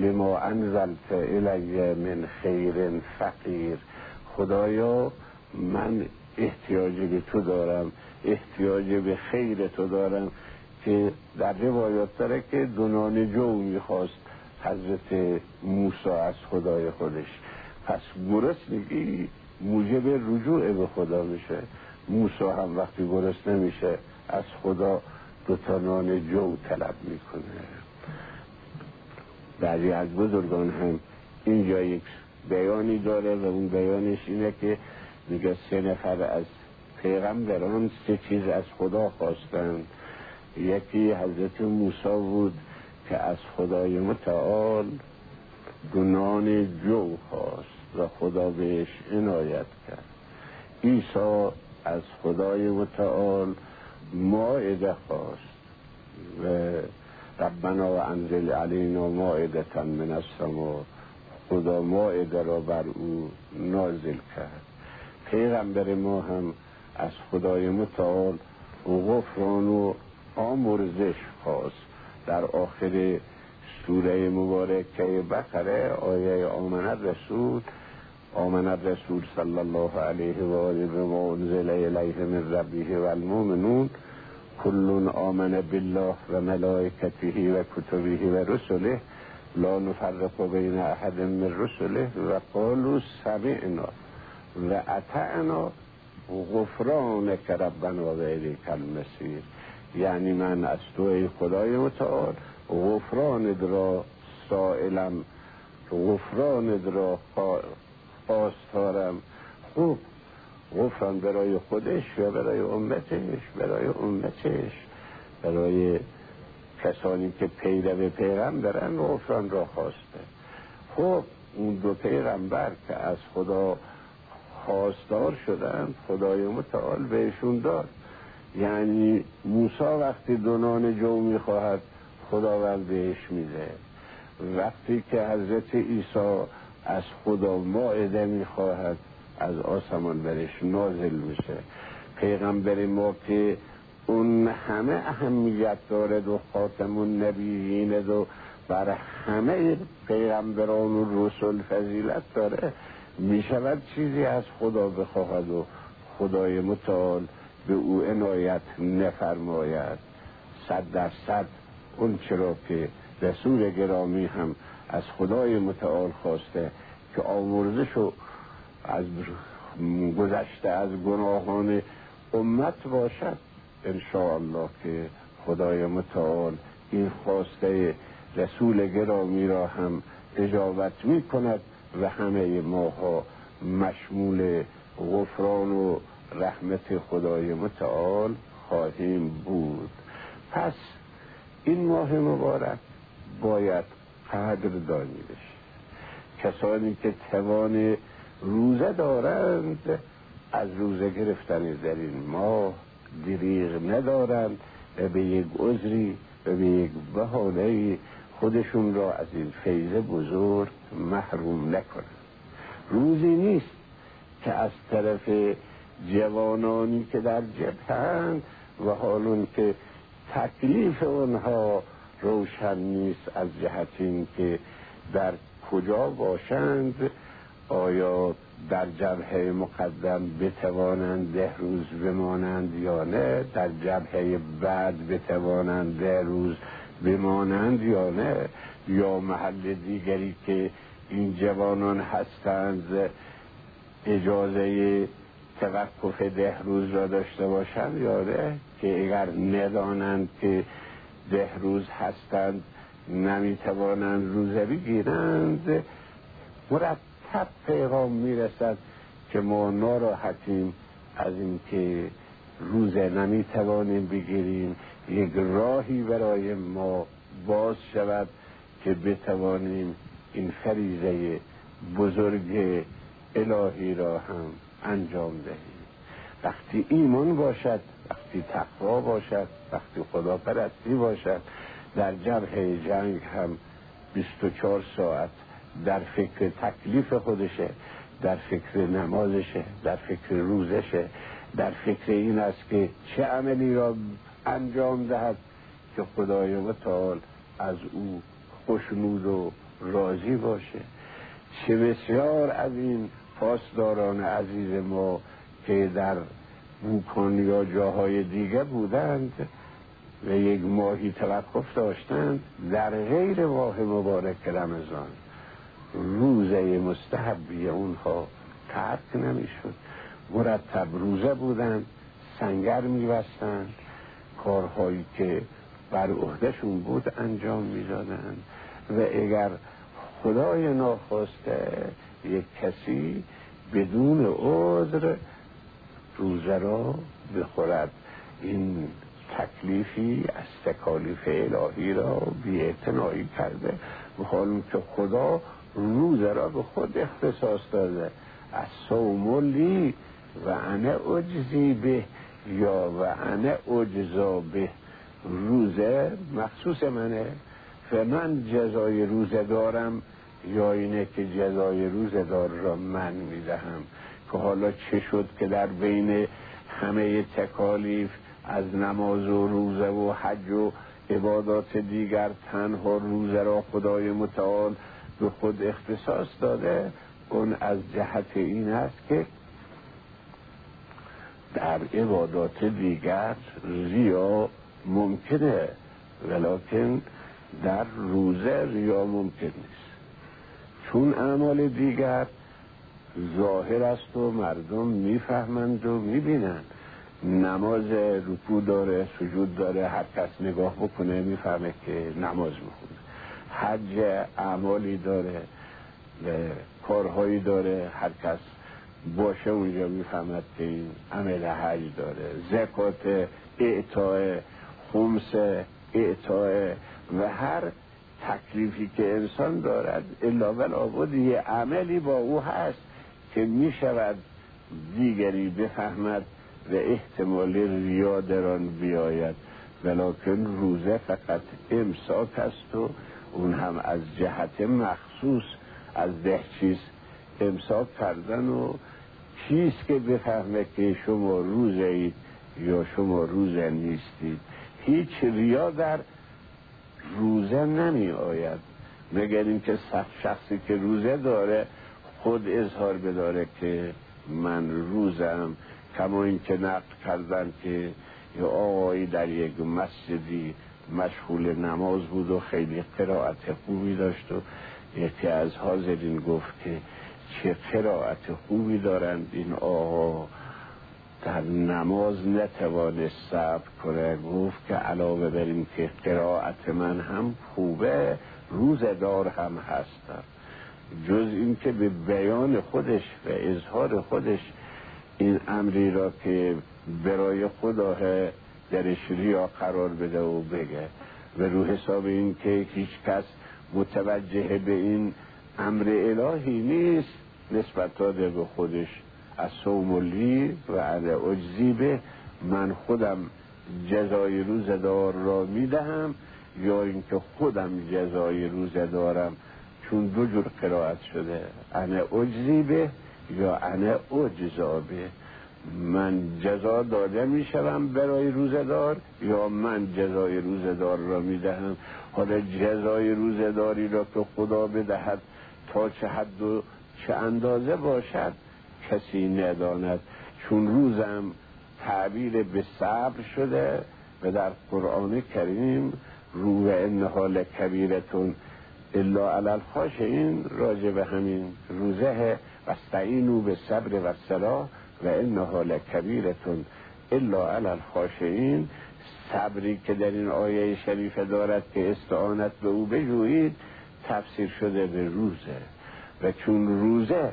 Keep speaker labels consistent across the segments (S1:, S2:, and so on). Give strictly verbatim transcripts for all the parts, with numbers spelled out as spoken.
S1: لما انزلت الی من خیر فقیر. خدایا من احتیاج به تو دارم، احتیاج به خیر تو دارم. که در روایات داره که دونان جو میخواست حضرت موسی از خدای خودش. پس گرسنگی موجب رجوع به خدا میشه. موسی هم وقتی گرسنه میشه از خدا دو تا نان جو طلب میکنه. بعضی از بزرگان هم اینجا یک بیانی داره و اون بیانش اینه که میگه سه نفر از پیغمبران سه چیز از خدا خواستند. یکی حضرت موسی بود که از خدای متعال دو نان جو خواست و خدا بهش عنایت کرد. عیسی از خدای متعال مائده خواست و ربنا و انزل علینا مائده من السماء. خدا مائده را بر او نازل کرد. پیغمبر ما هم از خدای متعال غفران و آمرزش خواست. در آخر سوره مبارکه بقره آیه آمن الرسول آمن الرسول صلی الله علیه و آله بما انزل الیه من ربه و المؤمنون کل آمن بالله و ملائکته و کتبه و رسله لا نفرق بین احد من رسله و قالوا سمعنا و اطعنا غفرانک ربنا و الیک المصیر. یعنی من از تو ای خدای متعال غفرانت را سائلم، غفرانت را خواستارم. خوب غفران برای خودش یا برای امتش؟ برای امتش، برای کسانی که پیرو پیغمبرن غفران را خواسته. خب اون دو پیغمبر که از خدا خواستار شدن خدای متعال بهشون داد. یعنی موسی وقتی دونان جو میخواهد خداوند بهش میده. وقتی که حضرت عیسی از خدا مائده میخواهد از آسمان برش نازل میشه. پیغمبر ما که اون همه اهمیت دارد و خاتم النبیین و بر همه پیغمبران و رسول فضیلت داره، میشود چیزی از خدا بخواهد و خدای متعال به او عنایت نفرماید. صد در صد اون چرا که رسول گرامی هم از خدای متعال خواسته که آمرزشو از گذشته از گناهان امت باشد، انشاءالله که خدای متعال این خواسته رسول گرامی را هم اجابت می کند و همه ماها مشمول غفران و رحمت خدای متعال خواهیم بود. پس این ماه مبارک باید قدردانی بشه. کسانی که توان روزه دارند از روزه گرفتن در این ماه دریغ ندارند و به یک عذری و به یک بهانه‌ای خودشون را از این فیض بزرگ محروم نکنند. روزی نیست که از طرف جوانانی که در جبهند و حالون که تکلیف اونها روشن نیست از جهت این که در کجا باشند، آیا در جبهه مقدم بتوانند ده روز بمانند یا نه، در جبهه بعد بتوانند ده روز بمانند یا نه، یا محل دیگری که این جوانان هستند اجازه توقف ده روز را داشته باشند یا نه، که اگر ندانند که ده روز هستند نمیتوانند روزه بگیرند. مرتب پیغام میرسد که ما ناراحتیم از اینکه روزه نمیتوانیم بگیریم، یک راهی برای ما باز شود که بتوانیم این فریضه بزرگ الهی را هم انجام دهیم. وقتی ایمان باشد، وقتی تقوا باشد، وقتی خداپرستی باشد، در جبهه جنگ هم بیست و چهار ساعت در فکر تکلیف خودشه، در فکر نمازشه، در فکر روزشه، در فکر این است که چه عملی را انجام دهد که خدای متعال از او خوشنود و راضی باشه. چه بسیار از این پاسداران عزیز ما که در بوکان یا جاهای دیگه بودند و یک ماهی توقف داشتند، در غیر ماه مبارک رمضان روزه مستحبی اونها ترک نمیشد. مرتب روزه بودند، سنگر میبستند، کارهایی که بر عهدهشون بود انجام میدادند. و اگر خدای ناخواسته یک کسی بدون عذر روزه را بخورد، این تکلیفی از تکالیف الهی را بی‌اعتنایی کرده، و حال که خدا روزه را به خود اختصاص داده. از صوم لی و انا اجزی به یا و انا اجزا به، روزه مخصوص منه و من جزای روزه دارم، یا اینه که جزای روزه دار را من میدهم. که حالا چه شد که در بین همه تکالیف از نماز و روزه و حج و عبادات دیگر تنها روزه را خدای متعال به خود اختصاص داده؟ اون از جهت این است که در عبادات دیگر ریا ممکنه، ولکن در روزه ریا ممکن نیست، چون اعمال دیگر ظاهر است و مردم میفهمند و میبینند. نماز رکوع داره، سجود داره، هر کس نگاه بکنه میفهمه که نماز میخونه. حج اعمالی داره و کارهایی داره، هر کس باشه اونجا میفهمد که این عمل حج داره. زکات، اعطاء خمس، اعطاء و هر تکلیفی که انسان دارد الا ولابد یه عملی با او هست که میشود دیگری بفهمد و احتمال ریا در آن بیاید. ولکن روزه فقط امساک است و اون هم از جهت مخصوص از ده چیز امساک کردن، و چیست که بفهمه که شما روزه اید یا شما روزه نیستید. هیچ ریا در روزه نمی آید، مگر اینکه شخصی که روزه داره خود اظهار بداره که من روزم. کما اینکه نقل کردن که یه آقایی در یک مسجدی مشغول نماز بود و خیلی قرائت خوبی داشت، و یکی از حاضرین گفت که چه قرائت خوبی دارند این آقا، در نماز نتوانست صبر کنه. گفت که علاوه بر این که قرائت من هم خوبه، روزدار هم هستم. جز این که به بیان خودش و اظهار خودش این امری را که برای خدا درش ریا قرار بده و بگه، و رو حساب این که هیچ کس متوجه به این امر الهی نیست، نسبت داده به خودش از صوم لی و انا اجزی به، من خودم جزای روزدار را میدهم، یا اینکه خودم جزای روزه دارم. چون دو جور قرائت شده، انا اجزی به یا انا اجزا به، من جزا داده میشوم برای روزدار یا من جزای روزدار را میدهم. حالا جزای روزداری را که خدا بدهد تا چه حد و چه اندازه باشد کسی نداند، چون روزم تعبیر به صبر شده و در قرآن کریم رو و انها لکبیرتون الا علی الخاشعین راجع به همین روزه و استعینوا بالصبر و الصلاة و انها لکبیرتون الا علی الخاشعین، صبری که در این آیه شریفه دارد که استعانت به او بجویید تفسیر شده به روزه. و چون روزه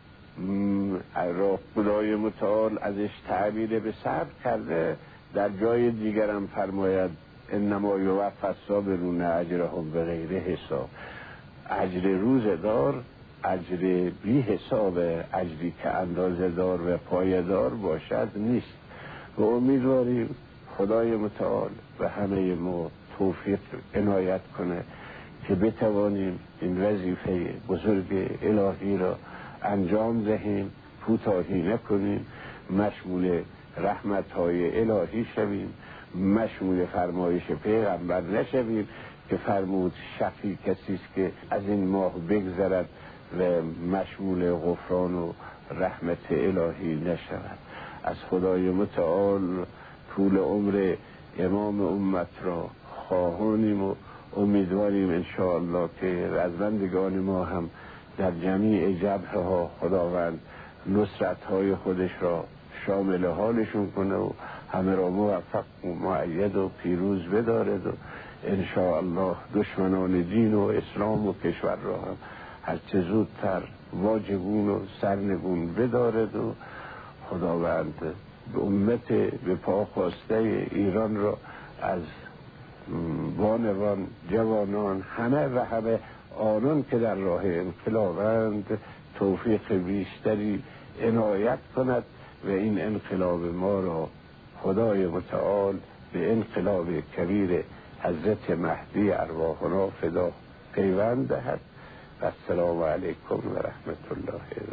S1: را خدای متعال ازش تعبیر به صبر کرده، در جای دیگرم فرماید انما یوفی الصابرون اجرهم بغیر حساب. اجر روزه دار اجر بی حساب، اجری که اندازه دار و پایدار باشد نیست. و امیدواریم خدای متعال و همه ما توفیق عنایت کنه که بتوانیم این وظیفه بزرگ الهی را انجام دهیم، کوتاهی نکنیم، مشمول رحمت‌های الهی شویم، مشمول فرمایش پیغمبر نشویم که فرمود شقی کسی است که از این ماه بگذرد و مشمول غفران و رحمت الهی نشود. از خدای متعال طول عمر امام امت را خواهانیم و امیدواریم انشاءالله که رزمندگان ما هم در جمیع جبهه ها خداوند نصرت های خودش را شامل حالشون کنه و همه را موفق و مؤید و پیروز بدارد و انشاءالله دشمنان دین و اسلام و کشور را هم هرچه زودتر واجبون و سرنگون بدارد و خداوند به امت به پا خواسته ایران را از بانوان جوانان همه و همه آنان که در راه انقلابند توفیق بیشتری عنایت کند و این انقلاب ما را خدای متعال به انقلاب کبیر حضرت مهدی ارواحنا فدا پیوند دهد. و السلام علیکم و رحمت الله.